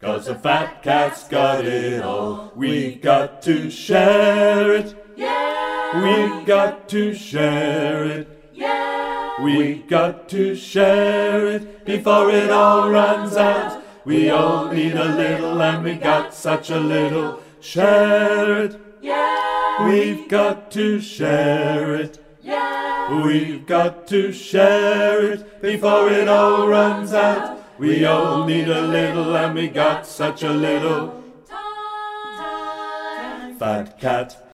'Cause the fat cat's got it all. We got to share it. Yeah. We got to share it. Yeah. We got to share it before it all runs out. We all need a little and we got such a little. Share it. Yeah. We've got to share it. Yeah. We've got to share it before it all runs out. We all need a little and we got such a little. Time. Fat cat